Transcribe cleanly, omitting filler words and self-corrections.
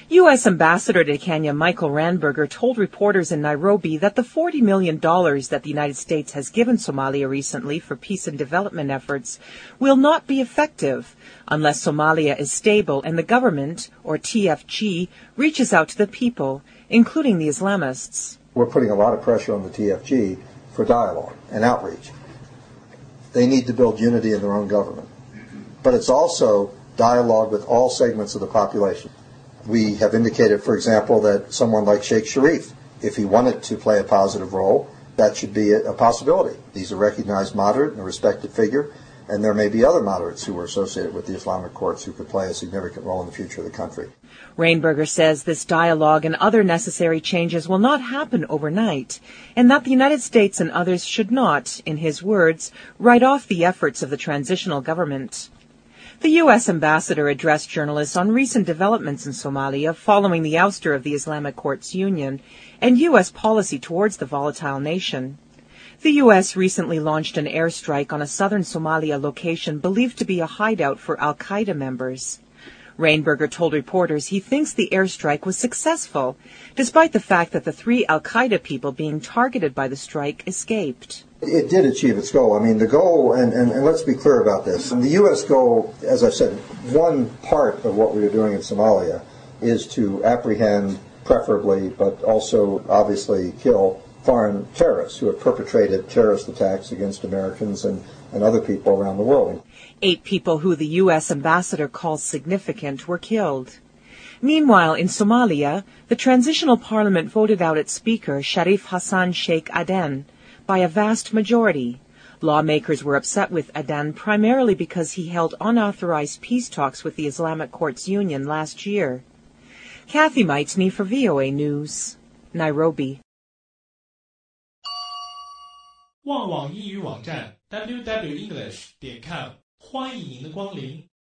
U.S. Ambassador to Kenya Michael Ranberger told reporters in Nairobi that the $40 million that the United States has given Somalia recently for peace and development efforts will not be effective unless Somalia is stable and the government, or TFG, reaches out to the people, including the Islamists. We're putting a lot of pressure on the TFG for dialogue and outreach. They need to build unity in their own government. But it's also dialogue with all segments of the population. We have indicated, for example, that someone like Sheikh Sharif, if he wanted to play a positive role, that should be a possibility. He's a recognized moderate and a respected figure, and there may be other moderates who are associated with the Islamic courts who could play a significant role in the future of the country. Ranberger says this dialogue and other necessary changes will not happen overnight, and that the United States and others should not, in his words, write off the efforts of the transitional government. The U.S. ambassador addressed journalists on recent developments in Somalia following the ouster of the Islamic Courts Union and U.S. policy towards the volatile nation. The U.S. recently launched an airstrike on a southern Somalia location believed to be a hideout for al-Qaeda members. Ranberger told reporters he thinks the airstrike was successful, despite the fact that the 3 al-Qaeda people being targeted by the strike escaped. It did achieve its goal. I mean, the goal, and let's be clear about this, and the U.S. goal, as I said, one part of what we are doing in Somalia is to apprehend, preferably, but also obviously kill foreign terrorists who have perpetrated terrorist attacks against Americans and other people around the world. 8 people who the U.S. ambassador calls significant were killed. Meanwhile, in Somalia, the transitional parliament voted out its speaker, Sharif Hassan Sheikh Aden, by a vast majority. Lawmakers were upset with Aden primarily because he held unauthorized peace talks with the Islamic Courts Union last year. Kathy Meitzny for VOA News, Nairobi. 旺旺英语网站 www.english.com 欢迎您的光临。